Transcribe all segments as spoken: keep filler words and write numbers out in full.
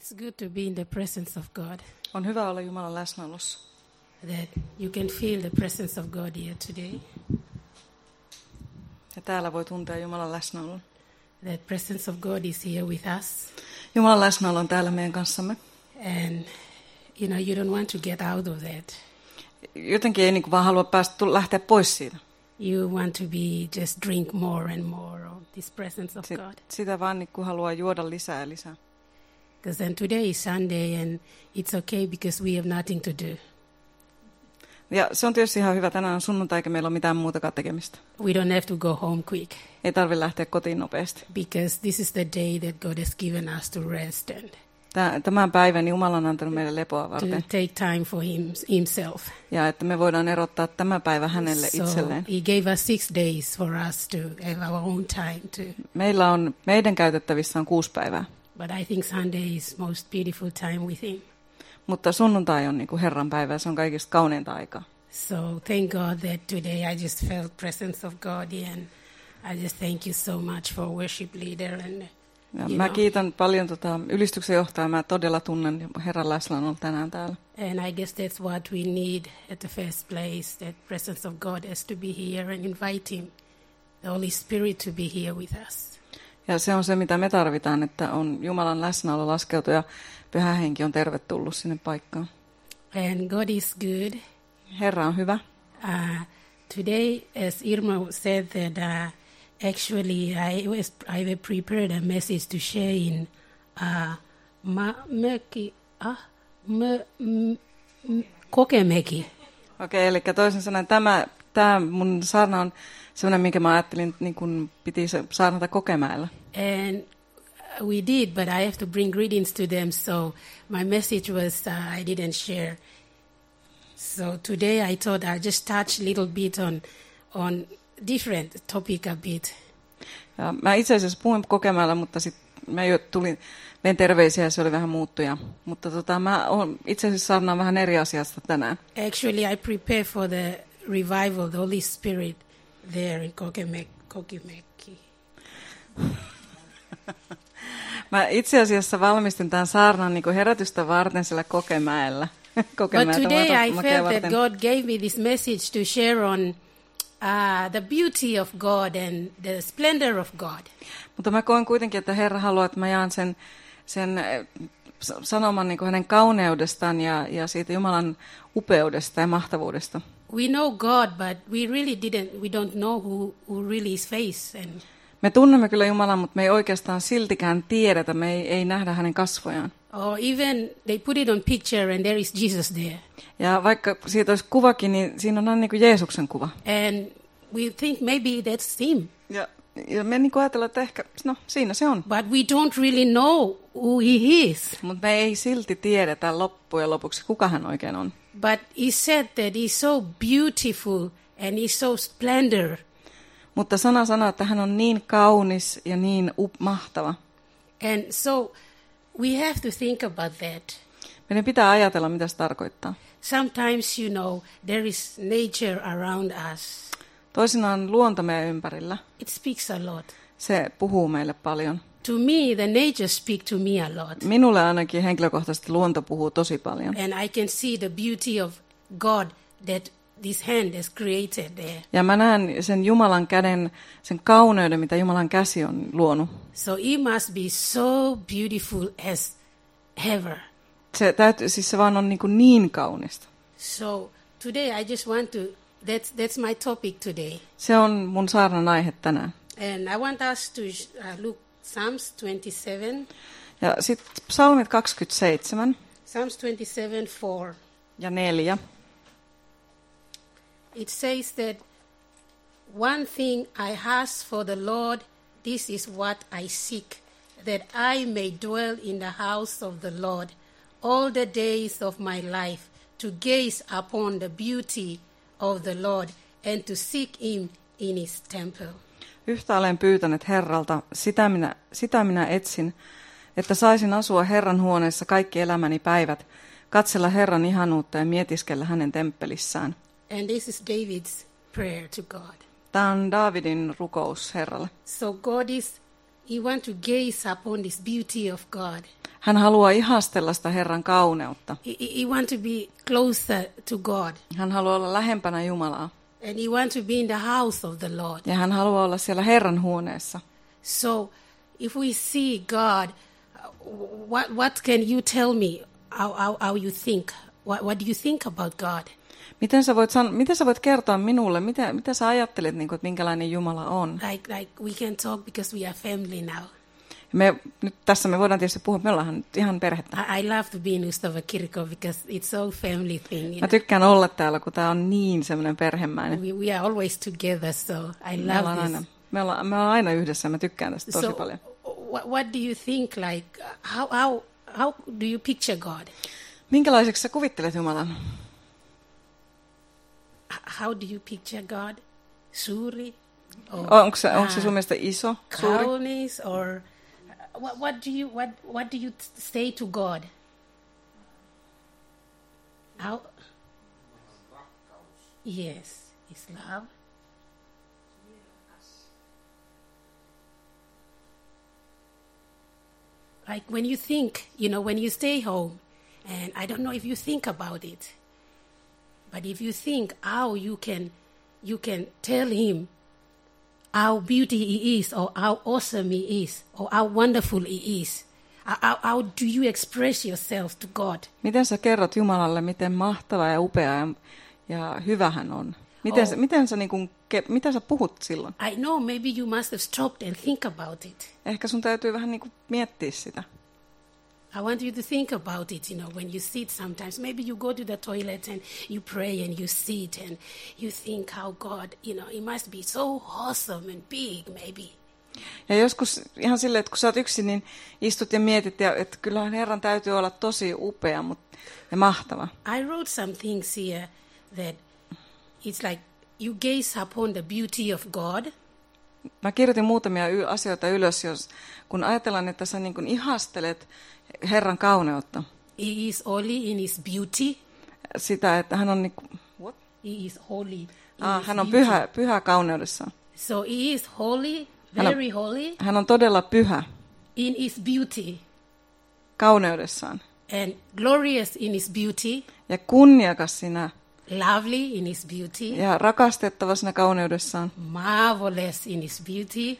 It's good to be in the presence of God. On hyvä olla Jumalan läsnäolossa. That you can feel the presence of God here today. Ja täällä voi tuntea Jumalan läsnäolon. That presence of God is here with us. Jumalan läsnäolo on täällä meidän kanssamme. And you know, you don't want to get out of that. Jotenkin ei niin vaan halua päästä lähteä pois siitä. You want to be just drink more and more of this presence of Sit, God. Sitä vaan niin haluaa juoda lisää ja lisää. Because then today is Sunday and it's okay because we have nothing to do. Ja se on tietysti ihan hyvä. Tänään on sunnuntai eikä meillä ole mitään muutakaan tekemistä. We don't have to go home quick. Ei tarvitse lähteä kotiin nopeasti. Because this is the day that God has given us to rest and tämän päivän Jumala on antanut meille lepoa varten. to take time for him, himself. Ja että me voidaan erottaa tämä päivä hänelle So itselleen. he gave us six days for us to have our own time to. Meillä on, meidän käytettävissä on kuusi päivää. But I think Sunday is most beautiful time with him. Mutta sunnuntai on niin kuin Herran päivä, se on kaikista kauneinta aikaa. So thank God that today I just felt presence of God and I just thank you so much for worship leader and Ja you mä know, kiitän paljon tota, ylistyksen johtajaa, mä todella tunnen Herran läsnäolon tänään täällä. and I guess that's what we need at the first place, that presence of God has to be here and invite him, the Holy Spirit to be here with us. Ja se on se, mitä me tarvitaan, että on Jumalan läsnäolo laskeutu ja Pyhä Henki on tervetullut sinne paikkaan. And God is good. Herra on hyvä. Uh, today, as Irma said that uh, actually I was I have prepared a message to share in uh, ma, möki, ah, mö, m, m, Kokemeki. Okei, eli toisin sanoen tämä, tämä mun saarna on sellainen, minkä mä ajattelin, niin kun piti saarnata Kokemäellä. And we did, but I have to bring greetings to them, so my message was uh, I didn't share. So today I thought I'd just touch a little bit on on different topic a bit. Ja mä itse asiassa puhuin Kokemäellä, mutta sitten mä jo tulin, vein terveisiä ja se oli vähän muuttuja. Mutta tota, mä oon itse asiassa saarnaan vähän eri asiasta tänään. Actually, I prepare for the revival, the Holy Spirit there in Kokemeki. Kokemeki. Mä itse asiassa valmistin tämän saarnan niin kuin herätystä varten sillä Kokemäellä. But today I felt that God gave me this message to share on uh, the beauty of God and the splendor of God. Mutta mä koen kuitenkin, että Herra haluaa, että mä jaan sen, sen sanoman niin kuin hänen kauneudestaan ja, ja siitä Jumalan upeudesta ja mahtavuudesta. We know God, but we really didn't. We don't know who, who really is face. And Me tunnemme kyllä Jumalan, mutta me ei oikeastaan siltikään tiedetä, me ei, ei nähdä hänen kasvojaan. or even they put it on picture and there is Jesus there. Ja vaikka siitä olisi kuvakin, niin siinä on aina niin kuin Jeesuksen kuva. And we think maybe that's him. Ja, ja me niin kuin ajatellaan, että ehkä, no siinä se on. But we don't really know who he is. Mutta me ei silti tiedetä loppujen lopuksi, kuka hän oikein on. But he said that he's so beautiful and he's so splendor. Mutta sana sanoo, että hän on niin kaunis ja niin up- mahtava. And so we have to think about that. Meidän pitää ajatella, mitä se tarkoittaa. Sometimes, you know, there is nature around us. Toisinaan luonto meidän ympärillä. It speaks a lot. Se puhuu meille paljon. To me, the nature speaks to me a lot. Minulle ainakin henkilökohtaisesti luonto puhuu tosi paljon. And I can see the beauty of God that this hand has created there. Ja mä näen sen Jumalan käden, sen kauneuden, mitä Jumalan käsi on luonut. So it must be so beautiful as ever. Se, täytyy, siis se vaan on niin, kuin niin kaunista. So today I just want to, that's, that's my topic today. Se on mun saarnan aihe tänään. And I want us to uh, look Psalms twenty-seven. Ja sitten psalmit kaksikymmentäseitsemän Psalms twenty-seven four. ja neljä. It says that one thing I ask for the Lord, this is what I seek, that I may dwell in the house of the Lord all the days of my life, to gaze upon the beauty of the Lord and to seek him in his temple. Yhtä olen pyytänyt Herralta, sitä minä, sitä minä etsin, että saisin asua Herran huoneessa kaikki elämäni päivät, katsella Herran ihanuutta ja mietiskellä hänen temppelissään. And this is David's prayer to God. Tämä on Daavidin rukous Herralle. So God is He wants to gaze upon this beauty of God. Hän haluaa ihastella sitä Herran kauneutta. He, he, he wants to be closer to God. Hän haluaa olla lähempänä Jumalaa. And he wants to be in the house of the Lord. Ja hän haluaa olla siellä Herran huoneessa. So, if we see God, uh, what what can you tell me how, how, how you think? What, what do you think about God? Miten sä voit, san- miten sä voit kertoa minulle, mitä, mitä sä ajattelet, niin kuin, että minkälainen Jumala on? Like, like we can talk because we are family now. Me, nyt tässä me voidaan tietysti puhua, me ollaan nyt ihan perhettä. I, I love to be in Ustava Kirkko because it's so family thing. You Mä know? tykkään olla täällä, kun tää on niin semmoinen perhemäinen. We, we are always together, so I Me love ollaan, this. aina, me, ollaan, me ollaan aina yhdessä, mä tykkään tästä tosi So, paljon. what, what do you think? Like, how how how do you picture God? Minkälaiseksi sä kuvittelet Jumalan? H- How do you picture God? Suuri? Or Onko se, onko se ah, sun mielestä iso, suuri? kaunis? Or uh, what, what do you what what do you t- say to God? How? Yes, His love. Like when you think, you know, when you stay home, and I don't know if you think about it, but if you think how you can, you can tell him how beauty he is, or how awesome he is, or how wonderful he is. How, how, how do you express yourself to God? Miten sä kerrot Jumalalle, miten mahtava ja upea ja, ja hyvä hän on? Miten, Oh. sä, miten sä, niin kun, mitä sä puhut silloin? I know maybe you must have stopped and think about it. Ehkä sun täytyy vähän niin kuin miettiä sitä. I want you to think about it, you know, when you sit sometimes. Maybe you go to the toilet and you pray and you sit and you think how God, you know, he must be so awesome and big, maybe. Ja joskus ihan silleen, että kun sä oot yksin, niin istut ja mietit, ja, että kyllähän Herran täytyy olla tosi upea mutta, ja mahtava. I wrote some things here that it's like you gaze upon the beauty of God. Mä kirjoitin muutamia y- asioita ylös, jos, kun ajatellaan, että sä niin kuin ihastelet Herran kauneutta. He is holy in his beauty. Sitä, että hän on, niin kuin, what? He is holy in Ah, his hän on beauty. pyhä, pyhä kauneudessaan. So he is holy, Hän on- very holy Hän on todella pyhä in his beauty kauneudessaan and glorious in his beauty, ja kunniakas siinä lovely in his beauty, ja rakastettava siinä kauneudessaan. marvelous in his beauty,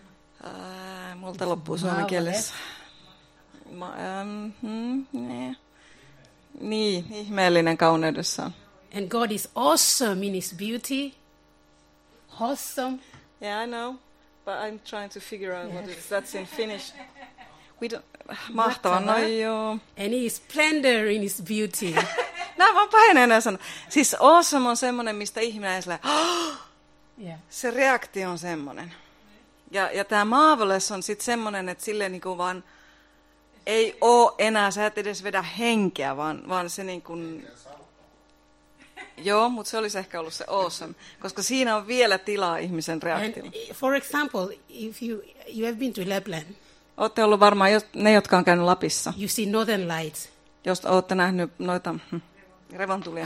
Ää, multa loppuu suomen kielessä. Ma, ähm, hmm, nee. Niin, ihmeellinen kauneudessaan. and God is awesome in his beauty. Awesome. Yeah, I know, but I'm trying to figure out what it is. That's in Finnish. We don't, mahtava, no joo. And he is splendor in his beauty. Nämä vaan paineen enää sanoa. Siis awesome on semmoinen, mistä ihminen ei sillä, Yeah. se reaktio on semmoinen. Ja, ja tämä marvelous on sitten semmoinen, että silleen niinku vaan ei oo enää, sä et edes vedä henkeä, vaan, vaan se niin kuin... Joo, mutta se olisi ehkä ollut se awesome, koska siinä on vielä tilaa ihmisen And reaktiolle. uh, for example, if you you have been to Lapland, Olette ollut varmaan jo, ne, jotka on käynyt Lapissa, you see northern lights. jos olette nähnyt noita hm, revontulia.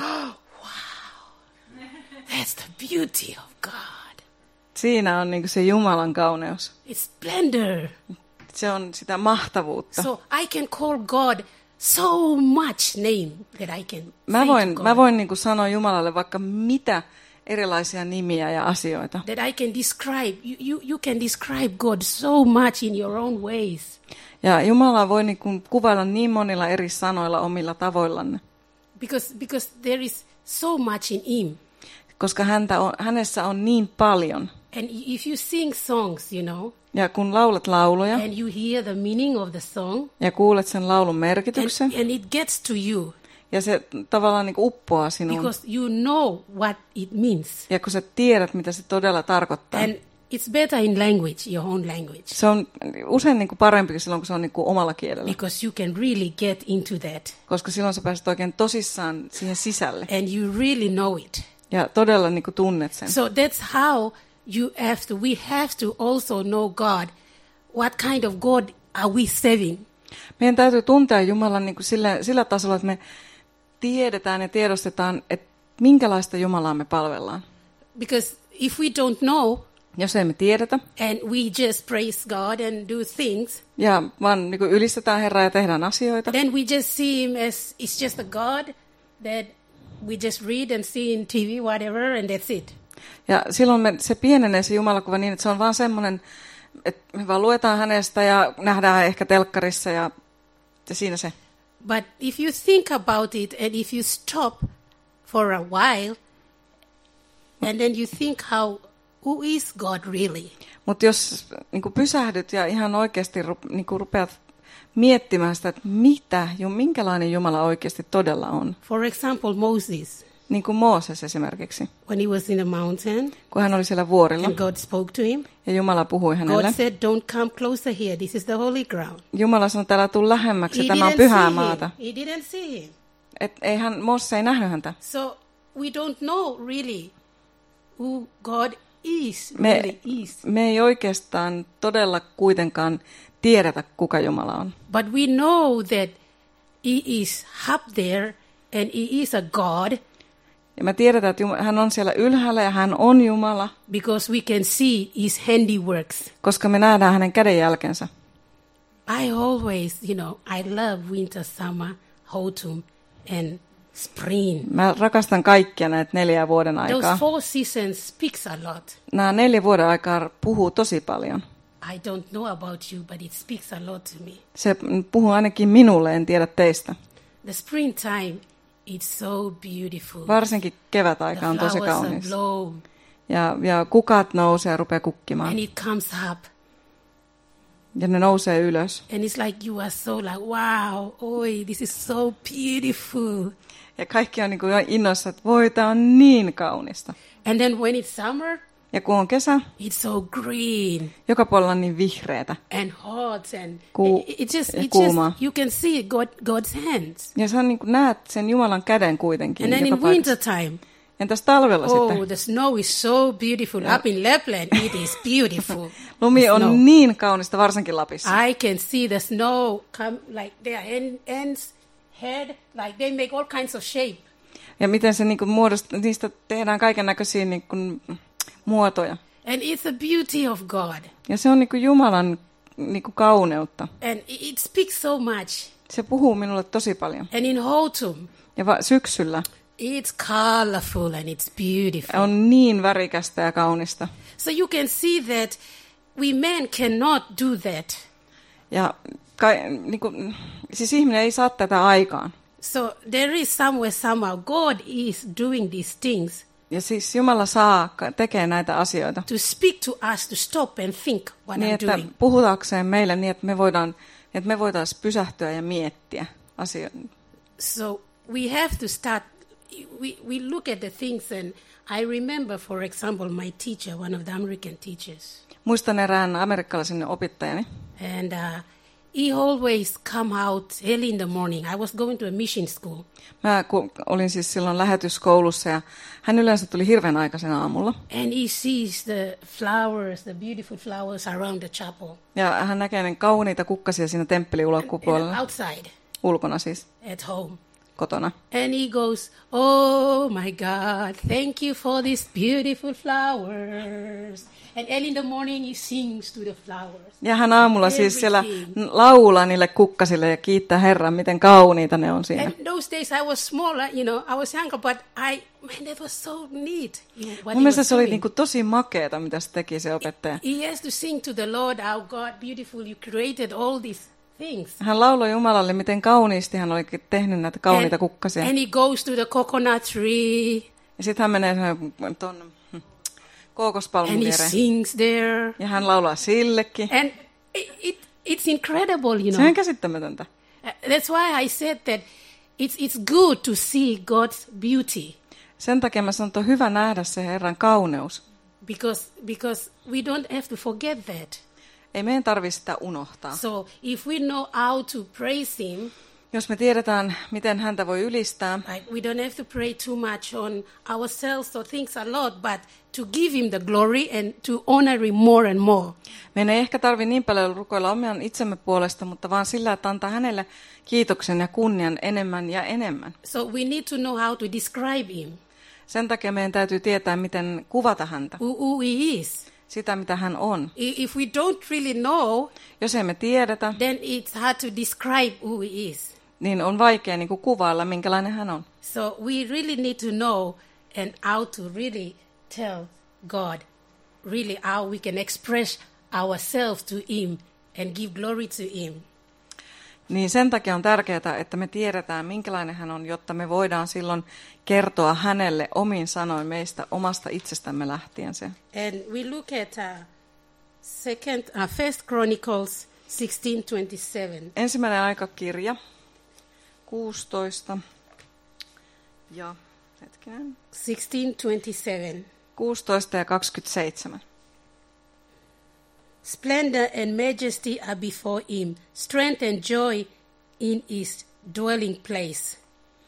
That's the beauty of God. Siinä on niinku se Jumalan kauneus. It's splendor. Se on sitä mahtavuutta. So I can call God so much name that I can Mä say voin, to mä God, voin niinku sanoa Jumalalle vaikka mitä erilaisia nimiä ja asioita. that I can describe. You, you, you can describe God so much in your own ways. Ja Jumala voi niinku kuvailla niin monilla eri sanoilla omilla tavoillanne, Because, because there is so much in him. koska häntä on, hänessä on niin paljon. And if you sing songs, you know, Ja kun laulat lauluja and you hear the meaning of the song, ja kuulet sen laulun and, merkityksen, and it gets to you ja se tavallaan niinku uppoaa sinuun, because you know what it means. ja kun sä tiedät, mitä se todella tarkoittaa. And it's better in language, your own language, Se on usein niinku parempi silloin, kun se on niinku omalla kielellä, because you can really get into that koska silloin sä pääset oikein tosissaan siihen sisälle and you really know it. ja todella niinku tunnet sen. So that's how you have to, we have to also know God. What kind of God are we serving? Meidän täytyy tuntea Jumalan niinku sillä, sillä tasolla, että me tiedetään ja tiedostetaan, että minkälaista Jumalaa me palvellaan. Because if we don't know, Jos emme tiedetä and we just praise God and do things, ja vaan niin kuin ylistetään Herraa ja tehdään asioita, then we just see him as it's just a God that we just read and see in T V, whatever, and that's it. ja silloin me, se pienenee se Jumalakuva niin, että se on vaan semmoinen, että me vaan luetaan hänestä ja nähdään ehkä telkkarissa ja, ja siinä se. But if you think about it and if you stop for a while and then you think how, who is God really? Mutta jos niin kuin pysähdyt ja ihan oikeasti ru, niin kuin rupeat miettimään sitä, että mitä, jo minkälainen Jumala oikeasti todella on. For example, Moses, Niin kuin Mooses esimerkiksi, when he was in the mountain kun hän oli siellä vuorilla and God spoke to him, ja Jumala puhui God hänelle. said, don't come closer here, this is the holy ground. Jumala sanoi, että älä tuu lähemmäksi, He tämä on didn't pyhää see maata. him. He didn't see him. Et ei hän, Mooses ei nähnyt häntä. So we don't know really who God is, Me, really is. me ei oikeastaan todella kuitenkaan tiedetä, kuka Jumala on. But we know that he is up there and he is a God Ja me tiedetään, että Jumala, hän on siellä ylhäällä ja hän on Jumala, because we can see his handiworks. koska me nähdään hänen kädenjälkensä. I always, you know, I love winter, summer, autumn and spring. Mä rakastan kaikkia näitä neljää vuoden Those aikaa. four seasons speaks a lot. Nämä neljä vuoden aikaa puhuu tosi paljon. I don't know about you, but it speaks a lot to me. Se puhuu ainakin minulle, en tiedä teistä. The springtime, it's so beautiful. Varsinkin kevätaika The on tosi flowers are kaunis. blown Ja, ja kukat nousee ja rupeaa kukkimaan. and it comes up. Ja ne nousee ylös. And it's like you are so like, wow, oi, this is so beautiful. Ja kaikki on niin kuin innoissa, että voi, tää on niin kaunista. And then when it's summer, Ja kun on kesä, it's so green joka puolella on niin vihreätä. and hot and Ku- it, it just, ja it kuumaa. just, you can see God, God's hands. Ja sä niin kuin näet sen Jumalan käden kuitenkin. And then joka in paikassa. wintertime, Entäs talvella oh, sitten? the snow is so beautiful. Up in Lapland, it is beautiful. Lumi The on snow. niin kaunista, varsinkin Lapissa. I can see the snow come like their end, ends, head, like they make all kinds of shape. Ja miten se niin kuin muodostuu, niistä tehdään kaiken näköisiä niin kuin muotoja. And it's the beauty of God. Ja se on niin kuin Jumalan niin kuin kauneutta. And it, it speaks so much. Se puhuu minulle tosi paljon. And in autumn, Ja va- syksyllä it's colorful and it's beautiful. on niin värikästä ja kaunista. So you can see that we men cannot do that. Ja kai, niin kuin, siis ihminen ei saa tätä aikaan. So there is somewhere, somehow, God is doing these things Ja siis Jumala saa, tekee näitä asioita. to speak to us, to stop and think what Niin, I'm että doing. puhutaakseen meille niin, että me voidaan, että me voitaisiin pysähtyä ja miettiä asioita. So we have to start, we, we look at the things and I remember, for example, my teacher, one of the American teachers, Muistan erään amerikkalaisen opettajani. and uh, he always come out early in the morning. I was going to a mission school. Mä kun olin siis silloin lähetyskoulussa ja hän yleensä tuli hirveän aikaisen aamulla. And he sees the flowers, the beautiful flowers around the chapel, Ja hän näkee ne kauniita kukkasia siinä temppelin and ulkopuolella, outside ulkona siis, at home. kotona. And he goes, oh my God, thank you for these beautiful flowers. And early in the morning he sings to the flowers. Ja hän aamulla siis siellä Everything. laulaa niille kukkasille ja kiittää Herran, miten kauniita ne on siinä. And those days I was smaller, you know, I was younger, but I, man, that was so neat. You know, what Mun he mielestä was se oli doing. niinku tosi makeeta, mitä se teki se opettaja. He has to sing to the Lord, how God, beautiful, you created all these things. Hän lauloi Jumalalle, miten kauniisti hän oli tehnyt näitä kauniita And, kukkasia. and he goes to the coconut tree, Ja sitten hän menee tuonne kookospalmun and he viereen. sings there. Ja hän laulaa sillekin. And it, it, it's incredible, you Se know. on käsittämätöntä. Uh, That's why I said that it's, it's good to see God's beauty Sen takia mä sanon, että on hyvä nähdä se Herran kauneus. because, because we don't have to forget that. Ei meidän tarvitse sitä unohtaa. So if we know how to praise Him, Jos me tiedetään, miten häntä voi ylistää, like we don't have to pray too much on ourselves or things a lot, but to give Him the glory and to honor Him more and more. meidän ei ehkä tarvitse niin paljon rukoilla omian itsemme puolesta, mutta vaan sillä, että antaa hänelle kiitoksen ja kunnian enemmän ja enemmän. So we need to know how to describe Him, Sen takia meidän täytyy tietää, miten kuvata häntä. who, who He is. sitä mitä hän on. If we don't really know, Jos emme tiedetä, then it's hard to describe who he is. niin on vaikea niin kuin kuvailla, minkälainen hän on. So we really need to know and how to really tell God really how we can express ourselves to him and give glory to him. Niin sen takia on tärkeää, että me tiedetään, minkälainen hän on, jotta me voidaan silloin kertoa hänelle omin sanoin meistä omasta itsestämme lähtien se. And we look at uh, second, uh, First Chronicles sixteen twenty-seven. Ensimmäinen aikakirja, kuusitoista ja hetkinen, sixteen twenty-seven. kuusitoista ja kaksikymmentäseitsemän. Splendor and majesty are before him, strength and joy in his dwelling place.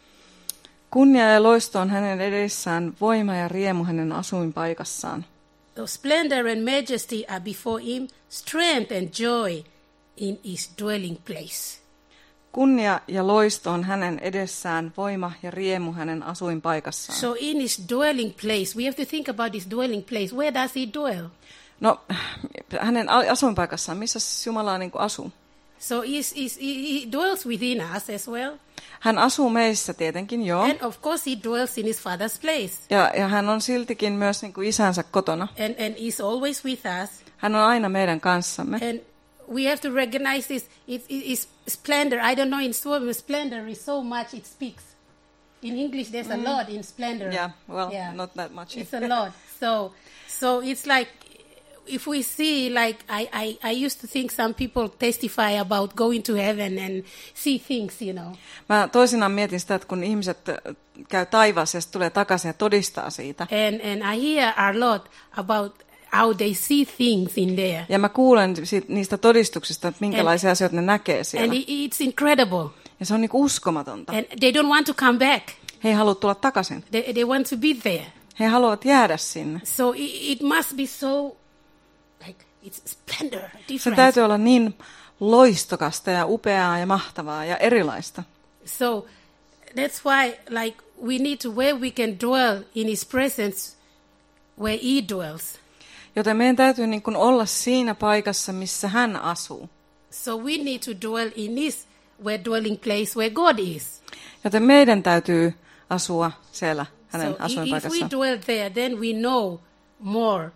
Kunnia ja loisto on hänen edessään, voima ja riemu hänen asuinpaikassaan. So splendor and majesty are before him, strength and joy in his dwelling place. Kunnia ja loisto on hänen edessään, voima ja riemu hänen asuinpaikassaan. So in his dwelling place, we have to think about his dwelling place. Where does he dwell? No, hänen asuinpaikassaan, missä Jumala niin kuin asuu? So he's, he's, he, he dwells within us as well. Hän asuu meissä tietenkin, joo. And of course he dwells in his father's place. Ja, ja hän on siltikin myös niin kuin isänsä kotona. And, and he's always with us. Hän on aina meidän kanssamme. And we have to recognize this. It, it, it's splendor. I don't know in Sweden, splendor is so much it speaks. In English, there's a lot in splendor. Yeah, well, not that much. It's a lot. So, so it's like, if we see, like, I, I, I used to think some people testify about going to heaven and see things, you know. Mä toisinaan mietin sitä, että kun ihmiset käy taivaassa ja tulee takaisin ja todistaa siitä. And, and I hear a lot about how they see things in there. Ja mä kuulen niistä todistuksista, että minkälaisia and, asioita ne näkee siellä. And it's incredible. Ja se on niin uskomatonta. And they don't want to come back. He ei halua tulla takaisin. They, they want to be there. He haluavat jäädä sinne. So it, it must be so, like, it's splendor, different. Se täytyy olla niin loistokasta ja upeaa ja mahtavaa ja erilaista. So that's why, like, we need to, where we can dwell in his presence, where he dwells. Joten meidän täytyy niin kuin olla siinä paikassa, missä hän asuu. So we need to dwell in his where dwelling place where God is. Joten meidän täytyy asua siellä hänen So if asuinpaikassaan. we dwell there, then we know more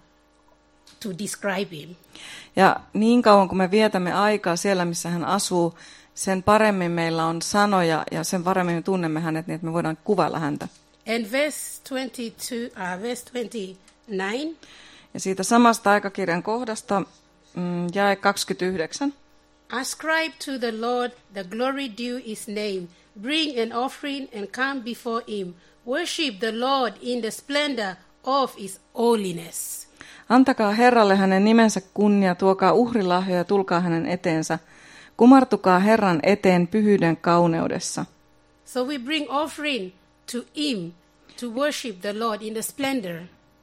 to describe him. Ja niin kauan kun me vietämme aikaa siellä, missä hän asuu, sen paremmin meillä on sanoja ja sen paremmin me tunnemme hänet, niin että me voidaan kuvailla häntä. And verse twenty-two, uh, verse twenty-nine. Ja siitä samasta aikakirjan kohdasta mm, jae kaksikymmentäyhdeksän. Ascribe to the Lord the glory due his name. Bring an offering and come before him. Worship the Lord in the splendor of his holiness. Antakaa Herralle hänen nimensä kunnia, tuokaa uhrilahjoja ja tulkaa hänen eteensä. Kumartukaa Herran eteen pyhyyden kauneudessa. So we bring offering to him to worship the Lord in the splendor.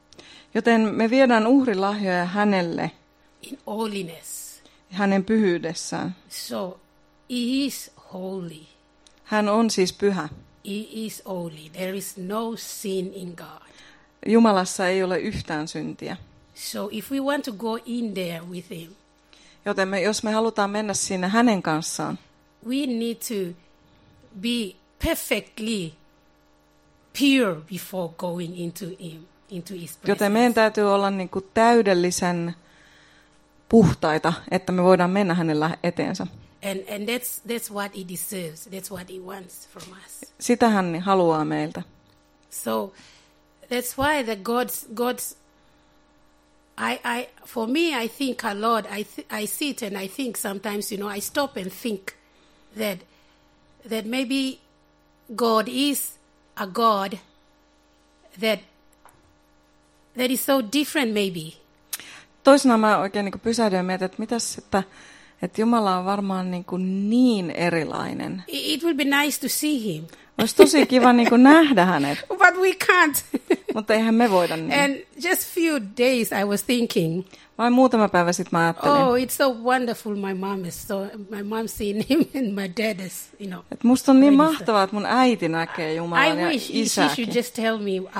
Joten me viedään uhrilahjoja hänelle In holiness. hänen pyhyydessään. So he is holy. Hän on siis pyhä. He is holy. There is no sin in God. Jumalassa ei ole yhtään syntiä. So if we want to go in there with him, Joten me, jos me halutaan mennä sinne hänen kanssaan, we need to be perfectly pure before going into him, into his presence. joten meidän täytyy olla niin kuin täydellisen puhtaita, että me voidaan mennä hänellä eteensä. And and that's that's what he deserves. That's what he wants from us. Sitä hän haluaa meiltä. So that's why the God's God's I I for me I think a lot. I th- I sit and I think sometimes, you know, I stop and think that that maybe God is a God that that is so different maybe. Toisinaan mä oikein niin kuin pysähdyin ja mietin, että mitäs, että, että Jumala on varmaan niin, kuin niin erilainen. It will be nice to see him. Olisi tosi kiva niin kuin nähdä hänet, But we can't. mutta eihän me voida niin. And just few days I was thinking, Vain muutama päivä sitten mä ajattelin, oh, it's so wonderful my mom is so, my mom seen him and my dad is, you know. että musta on niin Really mahtavaa, että mun äiti näkee I Jumalan ja wish she, she isäkin. should just tell me how,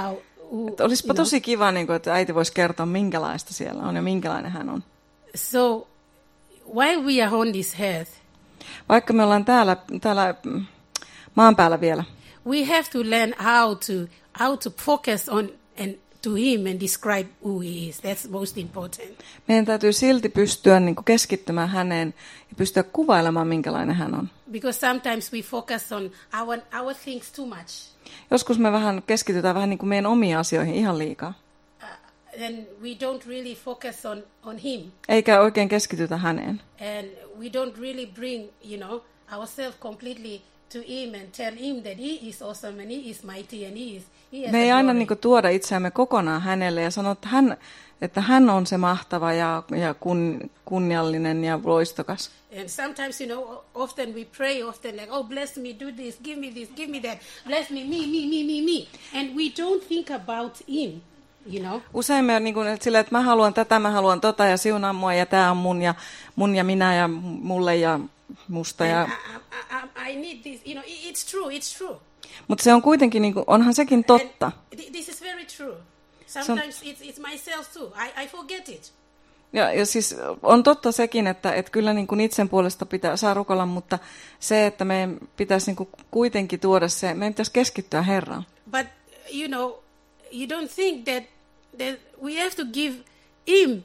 who, Että olisipa you know. tosi kiva, niin kuin, että äiti voisi kertoa, minkälaista siellä on ja minkälainen hän on. So, while we are on this earth, Vaikka me ollaan täällä, täällä mm, maan päällä vielä, we have to learn how to how to focus on and to him and describe who he is. That's most important. meidän täytyy silti pystyä niin kuin keskittymään häneen ja pystyä kuvailemaan, minkälainen hän on. Because sometimes we focus on our our things too much. Joskus me vähän keskitytään vähän niin kuin meidän omiin asioihin ihan liikaa, Uh, then we don't really focus on, on him. eikä oikein keskitytä häneen. And we don't really bring, you know, ourselves completely to him and tell him that he is awesome and he is mighty and he is he has Me ei the aina glory. niin kuin tuoda itseämme kokonaan hänelle ja sanoa, että hän, että hän on se mahtava ja, ja kun, kunniallinen ja loistokas. And sometimes, you know, often we pray often like, oh, bless me, do this, give me this, give me that, bless me, me, me, me, me, me. And we don't think about him, you know. Usein me niin kuin, että sillä, että mä haluan tätä, mä haluan tota ja siunaa mua ja tämä on mun ja, mun ja minä ja mulle ja musta. Ja... And I, I, I need this, you know, it- it's true, it's true. Mutta se on kuitenkin, niin kuin, onhan sekin totta. And th- this is very true. Sometimes it's, it's myself too. I, I forget it. Ja, ja siis on totta sekin, että, että kyllä niin kuin itsen puolesta pitää saa rukoilla, mutta se, että meidän pitäisi niin kuin kuitenkin tuoda se, meidän pitäisi keskittyä Herraan. But, you know, you don't think that, that we have to give him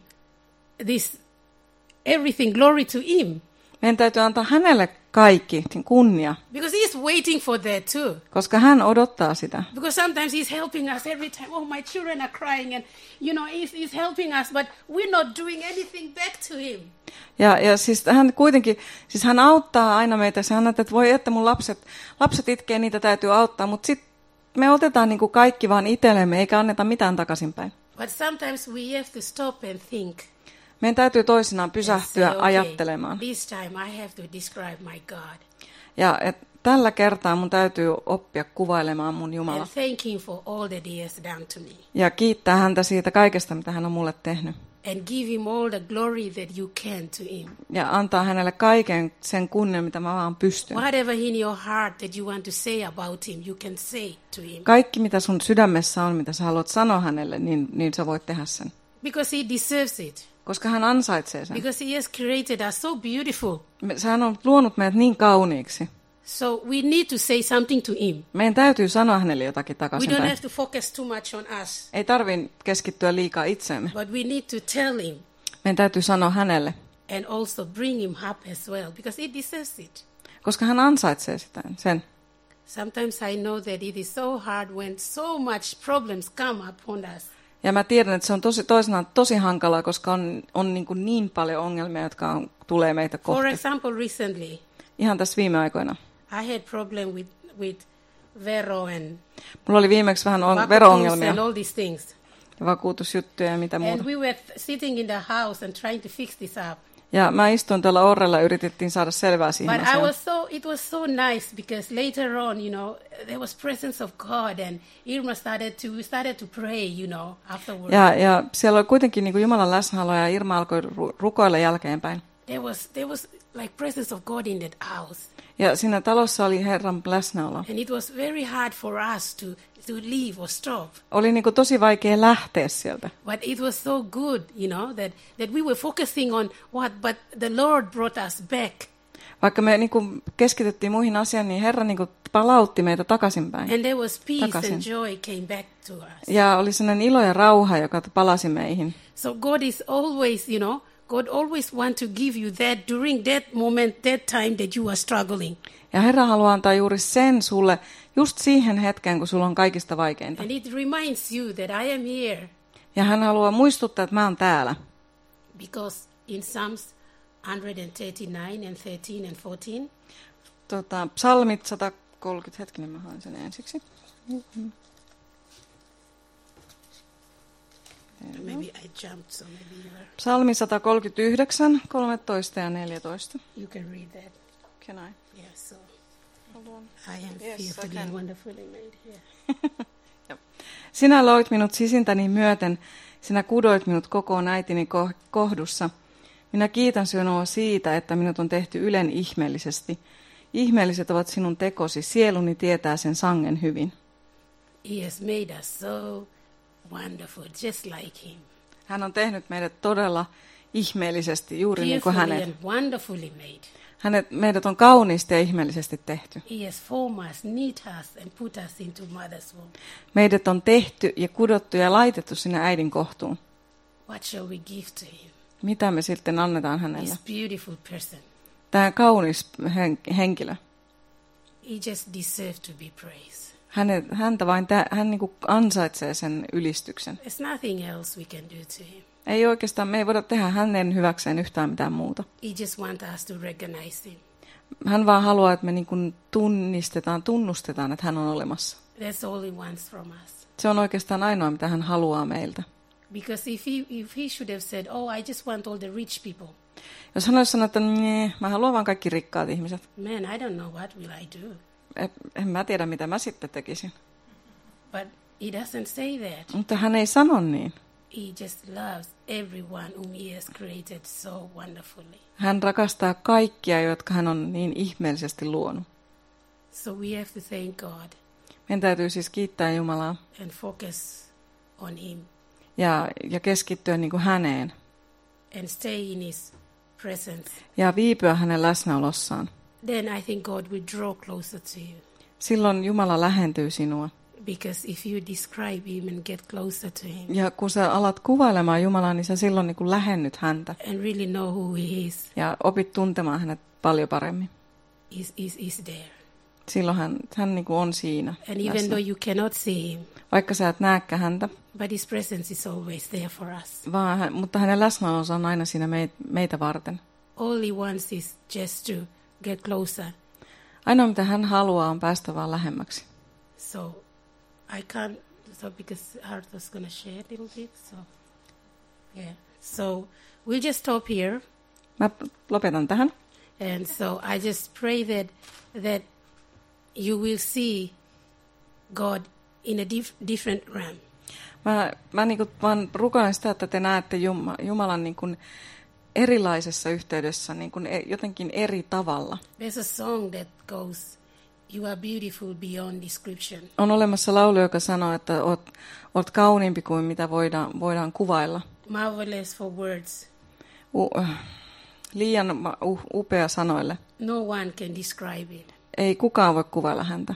this, everything, glory to him. Meidän täytyy antaa hänelle kaikki kunnia, Because he is waiting for that too. koska hän odottaa sitä. Because sometimes he's helping us every time. Oh, my children are crying and, you know, he's, he's helping us, but we're not doing anything back to him. Ja, ja siis hän kuitenkin, siis hän auttaa aina meitä, se hän että voi, että mun lapset, lapset itkee, niitä täytyy auttaa, mutta sitten me otetaan niin kuin kaikki vaan itsellemme, eikä anneta mitään takaisinpäin. But sometimes we have to stop and think. Meidän täytyy toisinaan and pysähtyä say, ajattelemaan. This time I have to describe my God. Ja et tällä kertaa mun täytyy oppia kuvailemaan mun Jumala. And thank him for all that he has done to me. Ja kiittää häntä siitä kaikesta, mitä hän on mulle tehnyt. And give him all the glory that you can to him. Ja antaa hänelle kaiken sen kunnian, mitä mä vaan pystyn. Whatever in your heart that you want to say about him, you can say to him. Kaikki, mitä sun sydämessä on, mitä sä haluat sanoa hänelle, niin, niin sä voit tehdä sen. Because he deserves it. Koska hän ansaitsee sen. Because he has created us so beautiful. Me- Hän on luonut meidät niin kauniiksi. So we need to say something to him. Meidän täytyy sanoa hänelle jotakin We don't takaisinpäin. have to focus too much on us. Ei tarvitse keskittyä liikaa itseemme. But we need to tell him Meidän täytyy sanoa hänelle, and also bring him up as well. Because he deserves it. koska hän ansaitsee sitä, sen. Sometimes I know that it is so hard when so much problems come upon us. Ja mä tiedän, että se on tosi, toisinaan tosi hankalaa, koska on, on niin, kuin niin paljon ongelmia, jotka on, tulee meitä For kohti. example, recently Ihan tässä viime aikoina. I had problem with with vero and Mulla oli viimeksi vähän on, vakuutus vero-ongelmia and all these things. ja vakuutusjuttuja ja mitä muuta. And we were th- sitting in the house and trying to fix this up. Ja mä istuin tuolla orrella ja yritettiin saada selvää siihen But I asiaan. was so, it was so nice because later on, you know, there was presence of God and Irma started to, we started to pray, you know, afterwards. Ja, ja siellä oli kuitenkin niin kuin Jumalan läsnäolo ja Irma alkoi ru- rukoilla jälkeenpäin. There was, there was like presence of God in that house. Ja siinä talossa oli Herran läsnäolo. And it was very hard for us to, to leave or stop. Oli niin kuin tosi vaikea lähteä sieltä. But it was so good, you know, that, that we were focusing on what, but the Lord brought us back. Vaikka me niin kuin keskityttiin muihin asioihin, niin Herra niin kuin palautti meitä takaisinpäin. And there was peace Takaisin. and joy came back to us. Ja oli sellainen ilo ja rauha, joka palasi meihin. So God is always, you know, God always want to give you that during that moment, that time that you are struggling. Ja Herra haluaa antaa juuri sen sulle just siihen hetkeen, kun sulla on kaikista vaikeinta. And it reminds you that I am here Ja hän haluaa muistuttaa, että mä oon täällä. because in Psalms one thirty-nine and thirteen and fourteen, Tota, psalmit sata kolmekymmentä, hetkinen mä haen sen ensiksi. maybe I jumped, so maybe you, are, Psalmi sata kolmekymmentäyhdeksän, kolmetoista ja neljätoista. you can read that. Can I? Yeah, so Hold on. I am Yes, I fearfully can. and wonderfully made here. Sinä loit minut sisintäni myöten, sinä kudoit minut kokoon äitini ko- kohdussa. Minä kiitän sinua siitä, että minut on tehty ylen ihmeellisesti. Ihmeelliset ovat sinun tekosi, sieluni tietää sen sangen hyvin. He has made us so wonderful, just like him. Hän on tehnyt meidät todella ihmeellisesti, juuri niin kuin Fearfully hänet. and wonderfully made. hänet. Meidät on kauniisti ja ihmeellisesti tehty. He has formed us, knit us, and put us into mother's womb. Meidät on tehty ja kudottu ja laitettu sinne äidin kohtuun. What shall we give to him? Mitä me sitten annetaan hänelle? This beautiful person. Tämä kaunis hen- henkilö. He just deserves to be praised. Hänet, häntä vain tä, hän niin kuin ansaitsee sen ylistyksen. There's nothing else we can do to him. Ei oikeastaan, me ei voida tehdä hänen hyväkseen yhtään mitään muuta. He just wants us to recognize him. Hän vaan haluaa, että me niin kuin tunnistetaan, tunnustetaan, että hän on olemassa. That's all he wants from us. Se on oikeastaan ainoa, mitä hän haluaa meiltä. Because if he, if he should have said, oh, I just want all the rich people. Jos hän olisi sanonut, että nee, mä haluan vaan kaikki rikkaat ihmiset. Man, I don't know what will I do. En, en mä tiedä, mitä mä sitten tekisin. But he doesn't say that. Mutta hän ei sano niin. He just loves everyone whom he has created so wonderfully. Hän rakastaa kaikkia, jotka hän on niin ihmeellisesti luonut. So we have to thank God Meidän täytyy siis kiittää Jumalaa and focus on him ja, ja keskittyä niin kuin häneen and stay in his presence. ja viipyä hänen läsnäolossaan. Then I think God will draw closer to you. Silloin Jumala lähentyy sinua. Because if you describe him and get closer to him Ja kun sä alat kuvailemaan Jumalaa, niin sä silloin niin kuin lähennyt häntä and really know who he is, ja opit tuntemaan hänet paljon paremmin. he's, he's, he's there. Silloin hän, hän niin kuin on siinä And even läsnä. though you cannot see him, Vaikka sä et näekään häntä, but his presence is always there for us. vaan, hän- mutta hänen läsnäolonsa on aina siinä meit, meitä varten. All he wants is just to get closer. Ainoa mitä hän haluaa on päästä vaan lähemmäksi. So I can't, so because Arthur's going to share a little bit. So, yeah. So we'll just stop here. Mä lopetan tähän. And so I just pray that that you will see God in a dif- different realm. Mä, mä niin kuin vaan rukoilen sitä, että te näette Juma, Jumalan niin kuin erilaisessa yhteydessä, niin kuin e- jotenkin eri tavalla. There's a song that goes, "You are beautiful beyond description." On olemassa laulu, joka sanoo, että oot, oot kauniimpi kuin mitä voidaan, voidaan kuvailla. Marvelous for words. U, liian ma- u, upea sanoille. No one can describe it. Ei kukaan voi kuvailla häntä.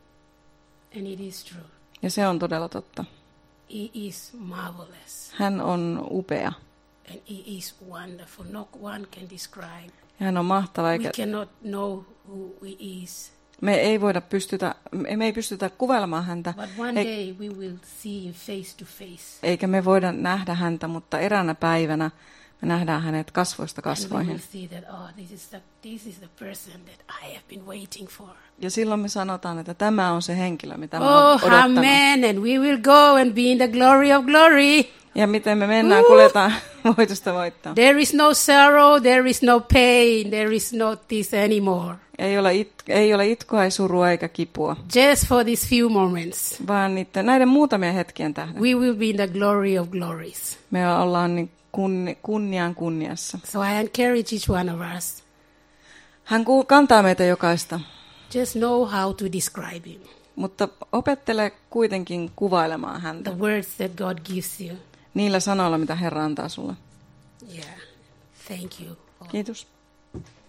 And it is true. Ja se on todella totta. He is marvelous. Hän on upea. And he is wonderful. No one can describe. Ja hän on mahtava. Eikä, We cannot know who he is. me ei voida pystytä, me ei pystytä kuvailemaan häntä. But one Ei- day we will see him face to face. Eikä me voida nähdä häntä, mutta eräänä päivänä me nähdään hänet kasvoista And we will kasvoihin. see that, oh, this is the, this is the person that I have been waiting for. Ja silloin me sanotaan, että tämä on se henkilö, mitä mä Oh, oon odottanut. amen. And we will go and be in the glory of glory. Ja miten me mennään, Woo! kuljetaan voitosta voittoon. There is no sorrow, there is no pain, there is no this anymore. Ei ole, it, ei ole itkua, ei surua eikä kipua, Just for these few moments, vaan niiden, näiden muutamien hetkien tähden. we will be in the glory of glories. Me ollaan niin kunni, kunnian kunniassa. So I encourage each one of us, Hän ku- kantaa meitä jokaista, just know how to describe him. mutta opettele kuitenkin kuvailemaan The häntä words that God gives you. niillä sanoilla, mitä Herra antaa sulle. Yeah. Thank you. Kiitos.